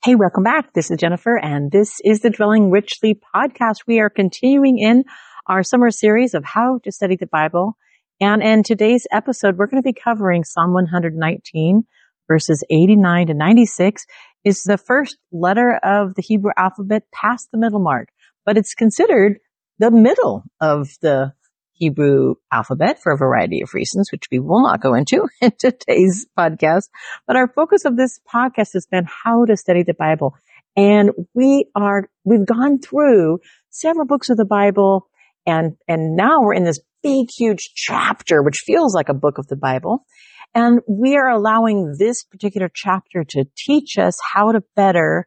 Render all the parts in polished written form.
Hey, welcome back. This is Jennifer, and this is the Dwelling Richly podcast. We are continuing in our summer series of how to study the Bible. And in today's episode, we're going to be covering Psalm 119, verses 89 to 96. It's the first letter of the Hebrew alphabet past the middle mark, but it's considered the middle of the Hebrew alphabet for a variety of reasons, which we will not go into in today's podcast. But our focus of this podcast has been how to study the Bible. And we've gone through several books of the Bible, and now we're in this big, huge chapter, which feels like a book of the Bible. And we are allowing this particular chapter to teach us how to better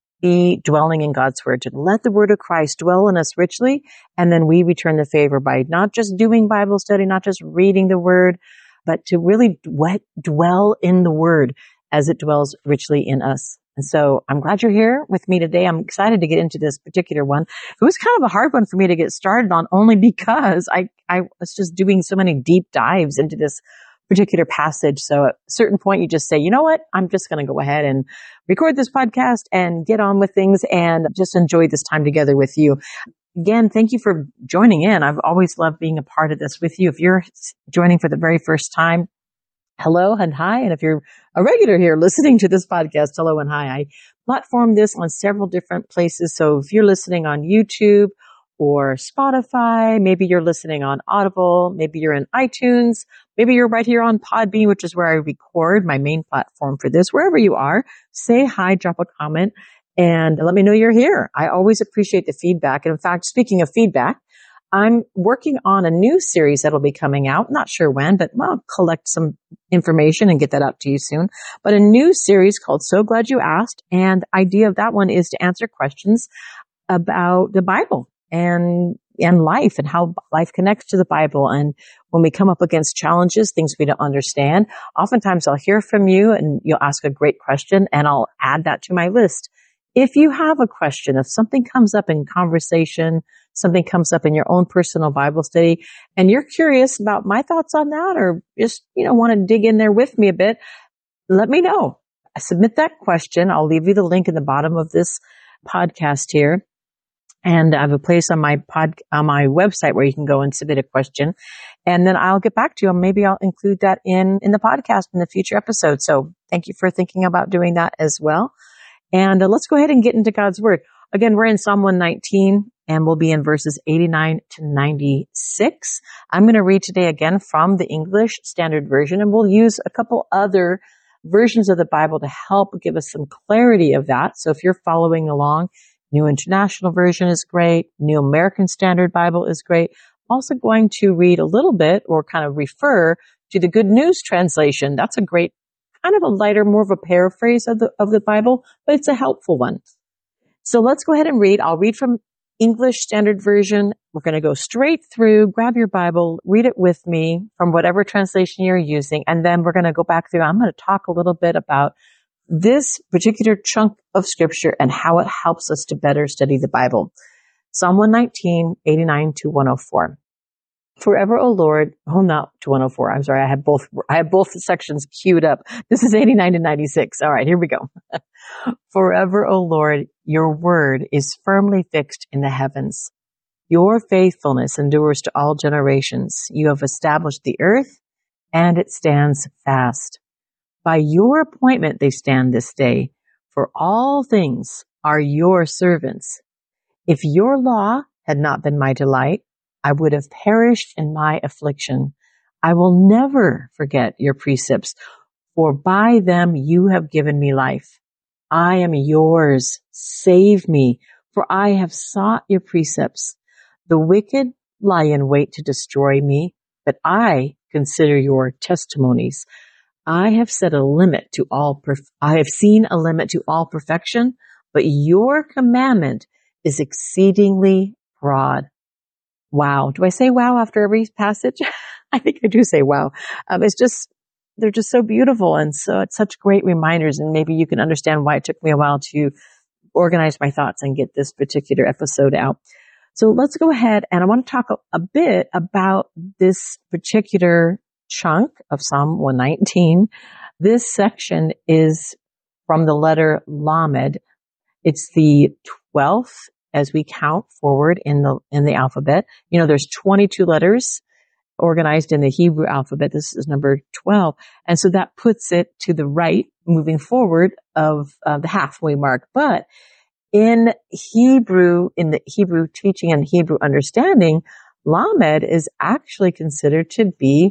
be dwelling in God's Word, to let the Word of Christ dwell in us richly, and then we return the favor by not just doing Bible study, not just reading the Word, but to really dwell in the Word as it dwells richly in us. And so I'm glad you're here with me today. I'm excited to get into this particular one. It was kind of a hard one for me to get started on, only because I was just doing so many deep dives into this particular passage. So at a certain point, you just say, you know what? I'm just going to go ahead and record this podcast and get on with things and just enjoy this time together with you. Again, thank you for joining in. I've always loved being a part of this with you. If you're joining for the very first time, hello and hi. And if you're a regular here listening to this podcast, hello and hi. I platform this on several different places. So if you're listening on YouTube or Spotify, maybe you're listening on Audible, maybe you're in iTunes, maybe you're right here on Podbean, which is where I record my main platform for this. Wherever you are, say hi, drop a comment, and let me know you're here. I always appreciate the feedback. And in fact, speaking of feedback, I'm working on a new series that'll be coming out. Not sure when, but I'll collect some information and get that out to you soon. But a new series called So Glad You Asked. And the idea of that one is to answer questions about the Bible and life and how life connects to the Bible. And when we come up against challenges, things we don't understand, oftentimes I'll hear from you and you'll ask a great question and I'll add that to my list. If you have a question, if something comes up in conversation, something comes up in your own personal Bible study, and you're curious about my thoughts on that, or just, want to dig in there with me a bit, let me know. Submit that question. I'll leave you the link in the bottom of this podcast here. And I have a place on my website where you can go and submit a question. And then I'll get back to you. And maybe I'll include that in the podcast in the future episode. So thank you for thinking about doing that as well. And let's go ahead and get into God's Word. Again, we're in Psalm 119 and we'll be in verses 89 to 96. I'm going to read today again from the English Standard Version, and we'll use a couple other versions of the Bible to help give us some clarity of that. So if you're following along, New International Version is great. New American Standard Bible is great. I'm also going to read a little bit or kind of refer to the Good News Translation. That's a great, kind of a lighter, more of a paraphrase of the Bible, but it's a helpful one. So let's go ahead and read. I'll read from English Standard Version. We're going to go straight through, grab your Bible, read it with me from whatever translation you're using, and then we're going to go back through. I'm going to talk a little bit about this particular chunk of scripture and how it helps us to better study the Bible. Psalm 119, 89 to 104. Forever, O Lord, not to 104. I'm sorry. I have both sections queued up. This is 89 to 96. All right, here we go. Forever, O Lord, your word is firmly fixed in the heavens. Your faithfulness endures to all generations. You have established the earth and it stands fast. By your appointment they stand this day, for all things are your servants. If your law had not been my delight, I would have perished in my affliction. I will never forget your precepts, for by them you have given me life. I am yours. Save me, for I have sought your precepts. The wicked lie in wait to destroy me, but I consider your testimonies. I have seen a limit to all perfection, but your commandment is exceedingly broad. Wow. Do I say wow after every passage? I think I do say wow. They're just so beautiful. And so it's such great reminders. And maybe you can understand why it took me a while to organize my thoughts and get this particular episode out. So let's go ahead, and I want to talk a bit about this particular chunk of Psalm 119. This section is from the letter Lamed. It's the 12th as we count forward in the alphabet. You know, there's 22 letters organized in the Hebrew alphabet. This is number 12. And so that puts it to the right, moving forward of the halfway mark. But in Hebrew, in the Hebrew teaching and Hebrew understanding, Lamed is actually considered to be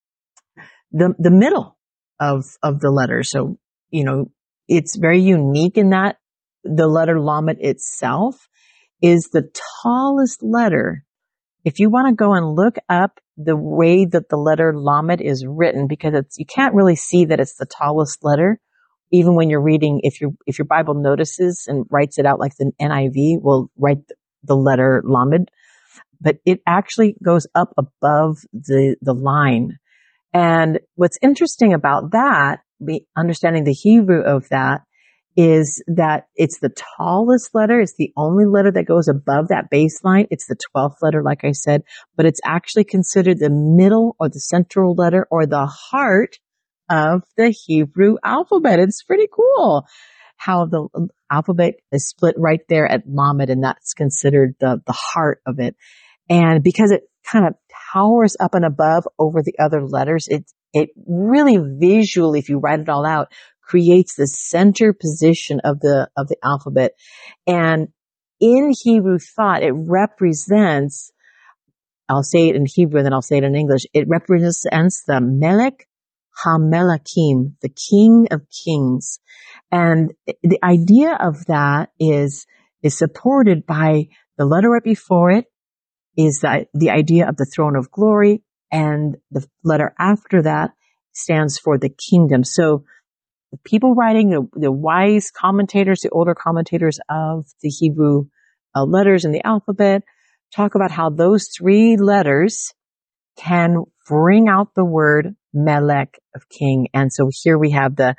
the middle of the letter. So, you know, it's very unique in that the letter Lamed itself is the tallest letter. If you want to go and look up the way that the letter Lamed is written, because you can't really see that it's the tallest letter, even when you're reading, if your Bible notices and writes it out like the NIV will write the letter Lamed, but it actually goes up above the line. And what's interesting about that, understanding the Hebrew of that, is that it's the tallest letter. It's the only letter that goes above that baseline. It's the 12th letter, like I said, but it's actually considered the middle or the central letter or the heart of the Hebrew alphabet. It's pretty cool how the alphabet is split right there at Lamed, and that's considered the heart of it. And because it kind of towers up and above over the other letters, it really visually, if you write it all out, creates the center position of the alphabet. And in Hebrew thought, it represents, I'll say it in Hebrew and then I'll say it in English, it represents the Melech HaMelachim, the King of Kings. And the idea of that is supported by the letter right before it is the idea of the throne of glory, and the letter after that stands for the kingdom. So the people writing, the wise commentators, the older commentators of the Hebrew letters in the alphabet, talk about how those three letters can bring out the word Melech, of king. And so here we have the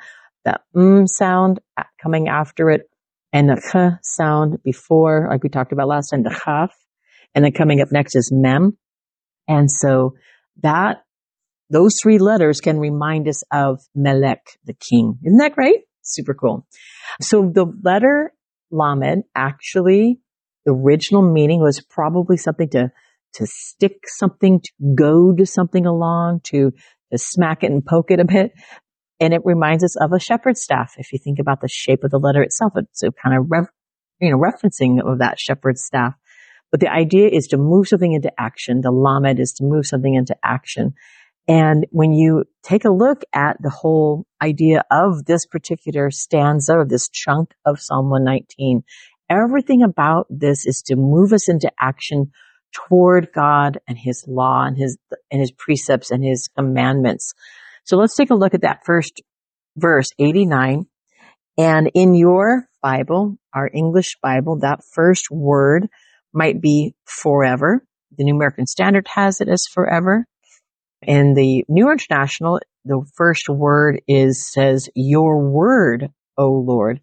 sound coming after it, and the ch sound before, like we talked about last time, the chaf, and then coming up next is mem. And so those three letters can remind us of Melech, the king. Isn't that great? Super cool. So the letter Lamed, actually, the original meaning was probably something to stick something, to goad something along, to smack it and poke it a bit. And it reminds us of a shepherd's staff. If you think about the shape of the letter itself, it's a kind of referencing of that shepherd's staff. But the idea is to move something into action. The Lamed is to move something into action. And when you take a look at the whole idea of this particular stanza or this chunk of Psalm 119, everything about this is to move us into action toward God and His law and His precepts and His commandments. So let's take a look at that first verse, 89. And in your Bible, our English Bible, that first word might be forever. The New American Standard has it as forever. In the New International, the first word says, your word, O Lord.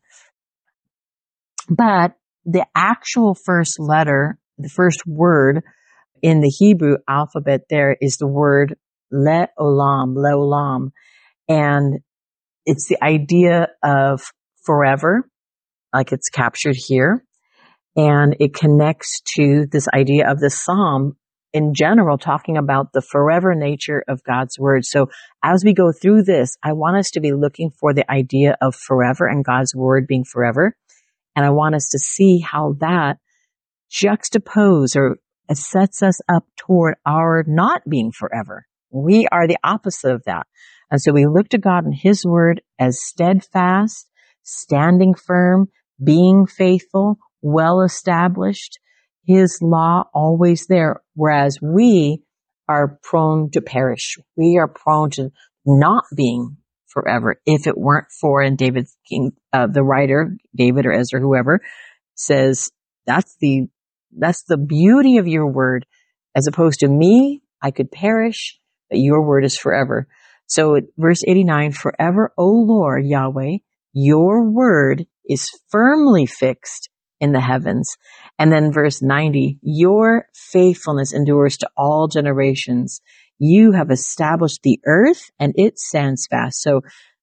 But the actual first letter, the first word in the Hebrew alphabet there is the word le'olam. And it's the idea of forever, like it's captured here. And it connects to this idea of the psalm in general, talking about the forever nature of God's word. So as we go through this, I want us to be looking for the idea of forever and God's word being forever. And I want us to see how that juxtapose or sets us up toward our not being forever. We are the opposite of that. And so we look to God and His word as steadfast, standing firm, being faithful, well established, His law always there, whereas we are prone to perish. We are prone to not being forever. If it weren't for, and David's king, the writer, David or Ezra, whoever, says that's the beauty of your word, as opposed to me, I could perish, but your word is forever. So verse 89, forever, O Lord Yahweh, your word is firmly fixed in the heavens. And then verse 90, your faithfulness endures to all generations. You have established the earth and it stands fast. So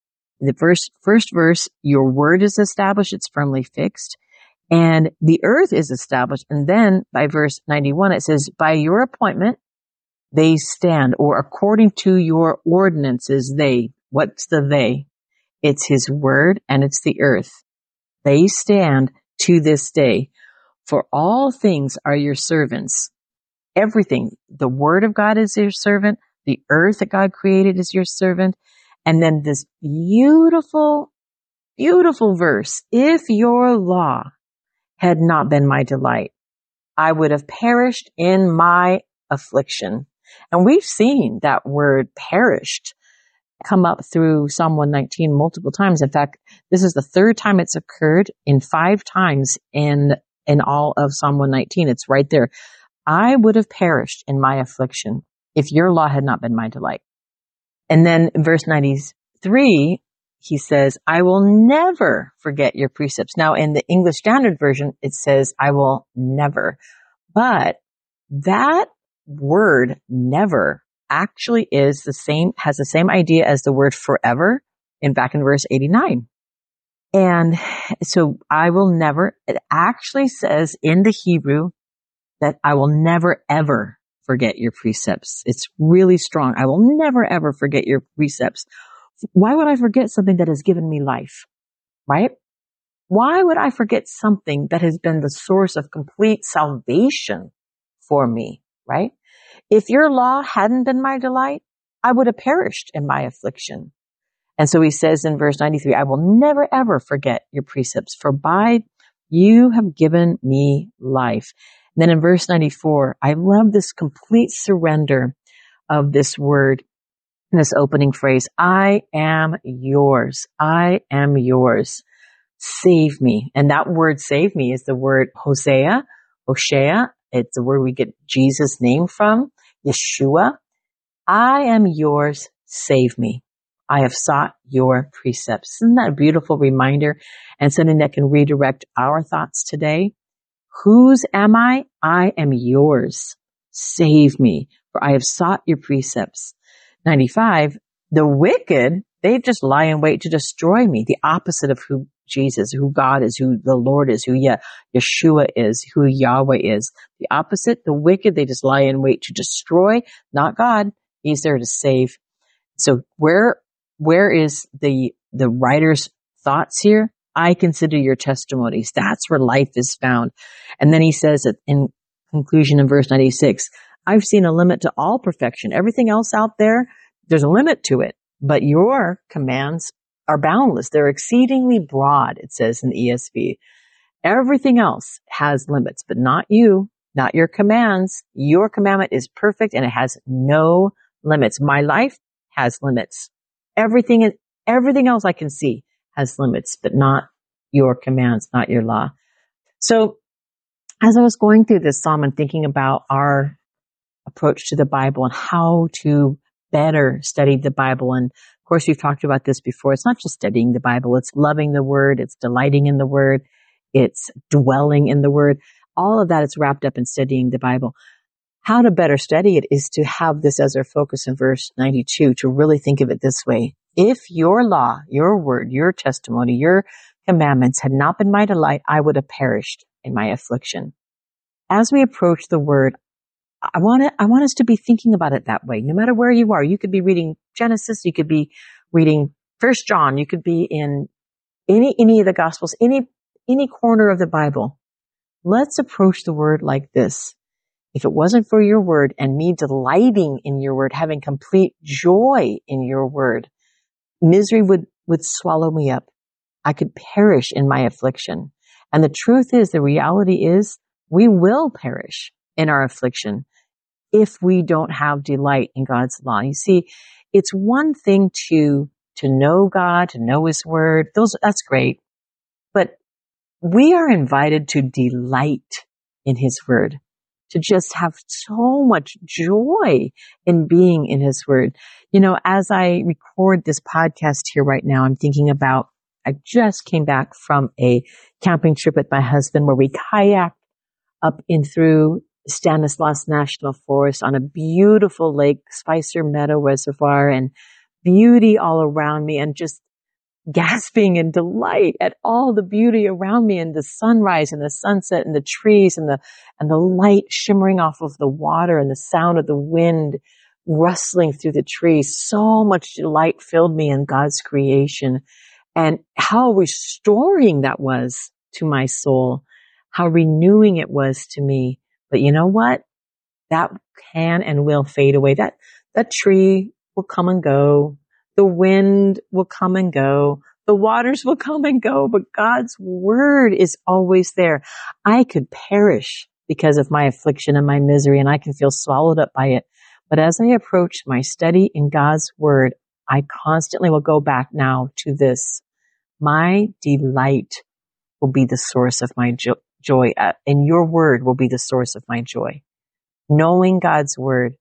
the first verse, your word is established, it's firmly fixed, and the earth is established. And then by verse 91, it says, by your appointment, they stand, or according to your ordinances, what's the they? It's his word and it's the earth. They stand to this day. For all things are your servants. Everything. The word of God is your servant. The earth that God created is your servant. And then this beautiful, beautiful verse. If your law had not been my delight, I would have perished in my affliction. And we've seen that word perished come up through Psalm 119 multiple times. In fact, this is the third time it's occurred in 5 times in all of Psalm 119. It's right there. I would have perished in my affliction if your law had not been my delight. And then in verse 93, he says, I will never forget your precepts. Now in the English Standard Version, it says, I will never. But that word never actually has the same idea as the word forever back in verse 89. And so I will never, it actually says in the Hebrew that I will never ever forget your precepts. It's really strong. I will never ever forget your precepts. Why would I forget something that has given me life? Right? Why would I forget something that has been the source of complete salvation for me? Right? If your law hadn't been my delight, I would have perished in my affliction. And so he says in verse 93, I will never ever forget your precepts, for by you have given me life. And then in verse 94, I love this complete surrender of this word, this opening phrase, I am yours. I am yours. Save me. And that word save me is the word Hosea. It's the word we get Jesus' name from, Yeshua. I am yours. Save me. I have sought your precepts. Isn't that a beautiful reminder and something that can redirect our thoughts today? Whose am I? I am yours. Save me, for I have sought your precepts. 95, the wicked, they just lie in wait to destroy me. The opposite of who Jesus, who God is, who the Lord is, who Yeshua is, who Yahweh is. The opposite, the wicked, they just lie in wait to destroy, not God. He's there to save. So where is the writer's thoughts here? I consider your testimonies. That's where life is found. And then he says it in conclusion in verse 96, I've seen a limit to all perfection. Everything else out there, there's a limit to it, but your commands are boundless. They're exceedingly broad, it says in the ESV. Everything else has limits, but not you, not your commands. Your commandment is perfect and it has no limits. My life has limits. Everything else I can see has limits, but not your commands, not your law. So as I was going through this psalm and thinking about our approach to the Bible and how to better study the Bible, and of course we've talked about this before, it's not just studying the Bible, it's loving the Word, it's delighting in the Word, it's dwelling in the Word. All of that is wrapped up in studying the Bible. How to better study it is to have this as our focus in verse 92, to really think of it this way. If your law, your word, your testimony, your commandments had not been my delight, I would have perished in my affliction. As we approach the word, I want us to be thinking about it that way. No matter where you are, you could be reading Genesis, you could be reading 1 John, you could be in any of the Gospels, any corner of the Bible. Let's approach the word like this. If it wasn't for your word and me delighting in your word, having complete joy in your word, misery would swallow me up. I could perish in my affliction. And the truth is, the reality is, we will perish in our affliction if we don't have delight in God's law. You see, it's one thing to know God, to know His word. That's great. But we are invited to delight in His word, to just have so much joy in being in His word. You know, as I record this podcast here right now, I'm thinking about, I just came back from a camping trip with my husband where we kayaked up in through Stanislaus National Forest on a beautiful lake, Spicer Meadow Reservoir, and beauty all around me, and just gasping in delight at all the beauty around me and the sunrise and the sunset and the trees and the light shimmering off of the water and the sound of the wind rustling through the trees. So much delight filled me in God's creation, and how restoring that was to my soul, how renewing it was to me. But you know what? That can and will fade away. That tree will come and go. The wind will come and go. The waters will come and go, but God's word is always there. I could perish because of my affliction and my misery, and I can feel swallowed up by it. But as I approach my study in God's word, I constantly will go back now to this. My delight will be the source of my joy, and your word will be the source of my joy. Knowing God's word,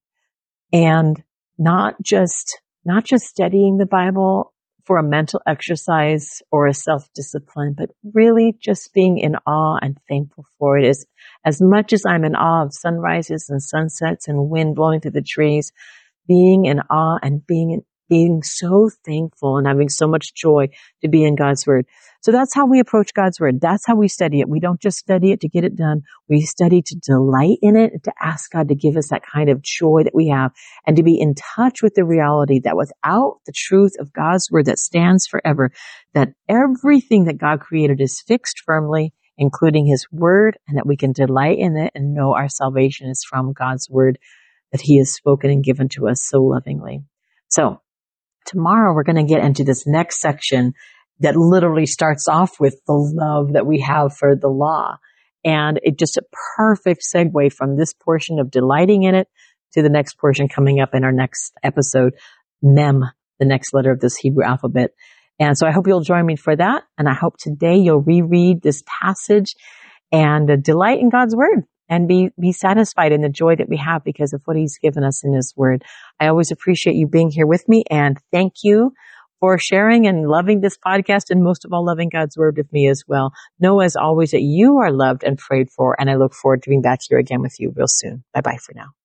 and not just studying the Bible for a mental exercise or a self-discipline, but really just being in awe and thankful for it. As much as I'm in awe of sunrises and sunsets and wind blowing through the trees, being in awe and being so thankful and having so much joy to be in God's word. So that's how we approach God's word. That's how we study it. We don't just study it to get it done. We study to delight in it and to ask God to give us that kind of joy that we have, and to be in touch with the reality that without the truth of God's word that stands forever, that everything that God created is fixed firmly, including his word, and that we can delight in it and know our salvation is from God's word that he has spoken and given to us so lovingly. So tomorrow we're going to get into this next section that literally starts off with the love that we have for the law. And it just a perfect segue from this portion of delighting in it to the next portion coming up in our next episode, Mem, the next letter of this Hebrew alphabet. And so I hope you'll join me for that. And I hope today you'll reread this passage and delight in God's word and be satisfied in the joy that we have because of what he's given us in his word. I always appreciate you being here with me, and thank you for sharing and loving this podcast, and most of all, loving God's word with me as well. Know as always that you are loved and prayed for, and I look forward to being back here again with you real soon. Bye-bye for now.